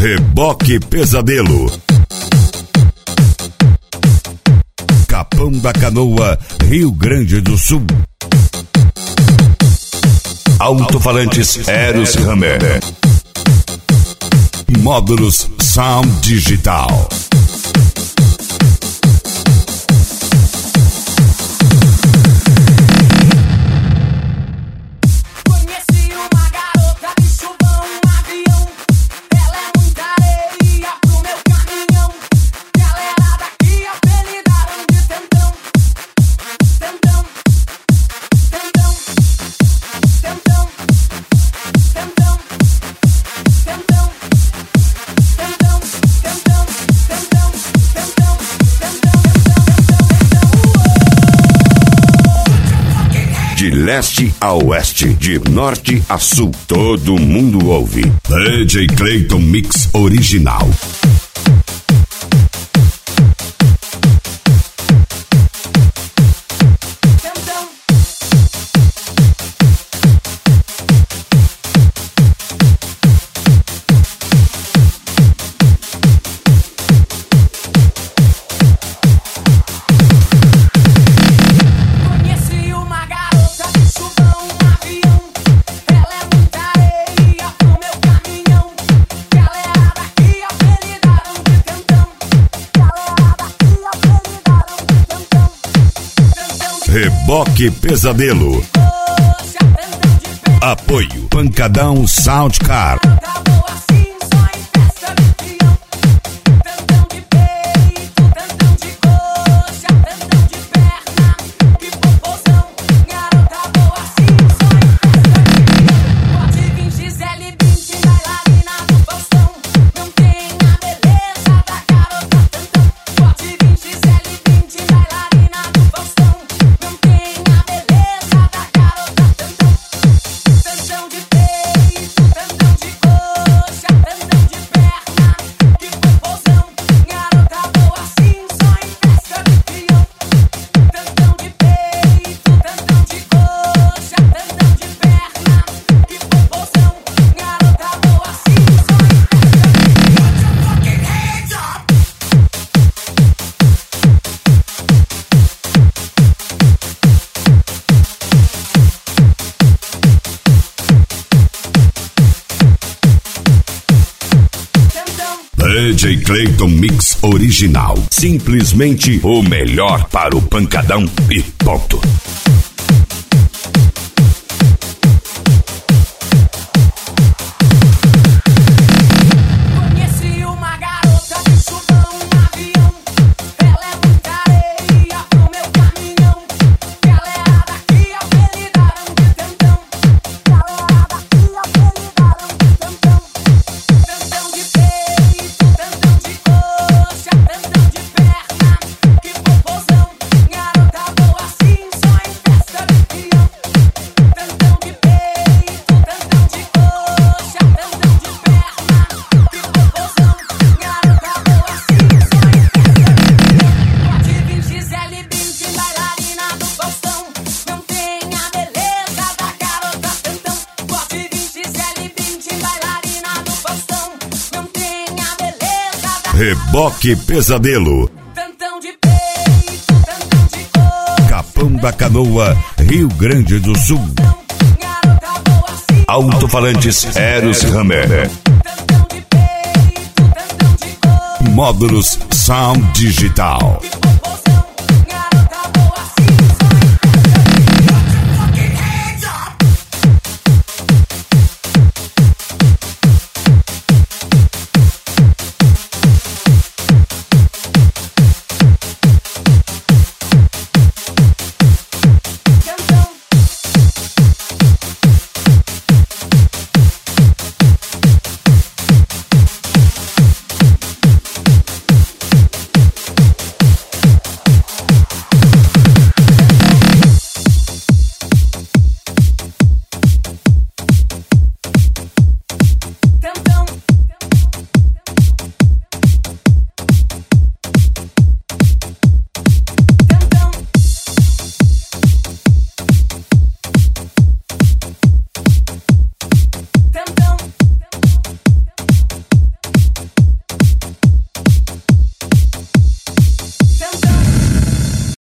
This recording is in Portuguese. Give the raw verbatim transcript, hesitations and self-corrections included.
Reboque Pesadelo. Capão da Canoa, Rio Grande do Sul. Alto-falantes Eros Hammer. Módulos Sound Digital. De leste a oeste, de norte a sul, todo mundo ouve. D J Clayton Mix Original. Reboque Pesadelo. Apoio Pancadão Soundcar. D J Clayton Mix Original. Simplesmente o melhor para o pancadão e ponto. Reboque Pesadelo. Capão da Canoa, Rio Grande do Sul. Alto-falantes Eros Hammer. Módulos Sound Digital.